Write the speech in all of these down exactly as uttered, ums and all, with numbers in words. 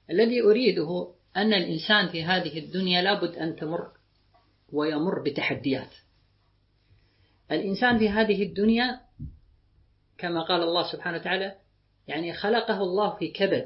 الذي أريده أن الإنسان في هذه الدنيا لابد أن تمر ويمر بتحديات. الإنسان في هذه الدنيا كما قال الله سبحانه وتعالى يعني خلقه الله في كبد،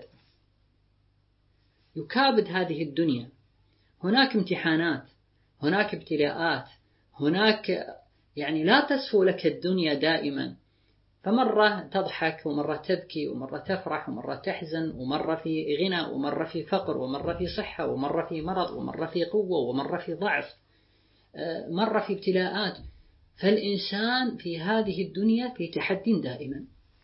يكابد هذه الدنيا، هناك امتحانات، هناك ابتلاءات، هناك يعني لا تصفو لك الدنيا دائما، فمرة تضحك ومرة تبكي ومرة تفرح ومرة تحزن، ومرة في غنى ومرة في فقر ومرة في صحة ومرة في مرض ومرة في قوة ومرة في ضعف، مرة في ابتلاءات. فالإنسان في هذه الدنيا في تحدي دائما،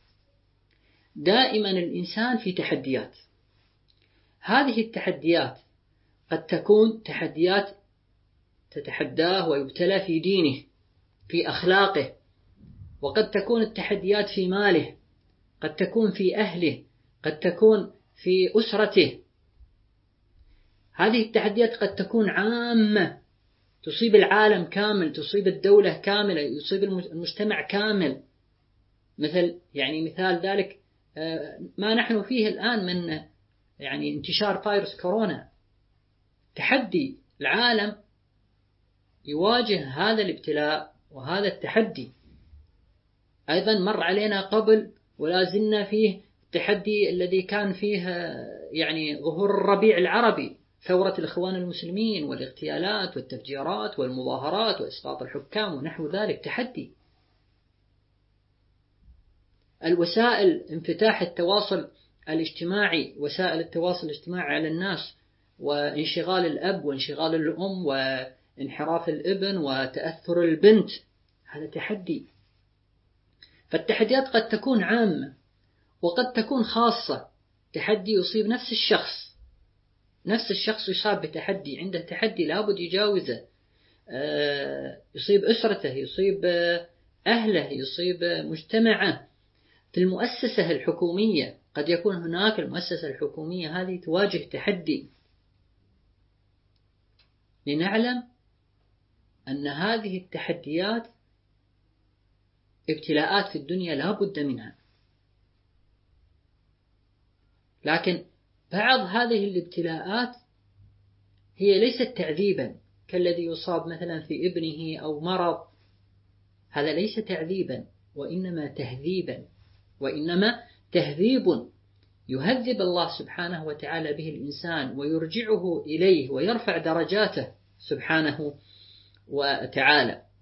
دائما الإنسان في تحديات. هذه التحديات قد تكون تحديات تتحداه ويبتلى في دينه في أخلاقه، وقد تكون التحديات في ماله، قد تكون في أهله، قد تكون في أسرته. هذه التحديات قد تكون عامة تصيب العالم كامل، تصيب الدولة كاملة، يصيب المجتمع كامل. مثل يعني مثال ذلك ما نحن فيه الآن من يعني انتشار فيروس كورونا، تحدي العالم يواجه هذا الابتلاء وهذا التحدي. أيضا مر علينا قبل ولا زلنا فيه التحدي الذي كان فيه يعني ظهور الربيع العربي، ثورة الإخوان المسلمين والاغتيالات والتفجيرات والمظاهرات وإسقاط الحكام ونحو ذلك، تحدي. الوسائل انفتاح التواصل الاجتماعي، وسائل التواصل الاجتماعي على الناس، وانشغال الأب وانشغال الأم وانحراف الابن وتأثر البنت، هذا تحدي. فالتحديات قد تكون عامة وقد تكون خاصة، تحدي يصيب نفس الشخص، نفس الشخص يصاب بتحدي، عنده تحدي لابد يجاوزه، يصيب أسرته، يصيب أهله، يصيب مجتمعه. في المؤسسة الحكومية قد يكون هناك المؤسسة الحكومية هذه تواجه تحدي. لنعلم أن هذه التحديات ابتلاءات في الدنيا لا بد منها، لكن بعض هذه الابتلاءات هي ليست تعذيبا كالذي يصاب مثلا في ابنه أو مرض، هذا ليس تعذيبا وإنما تهذيبا، وإنما تهذيب يهذب الله سبحانه وتعالى به الإنسان ويرجعه إليه ويرفع درجاته سبحانه وتعالى.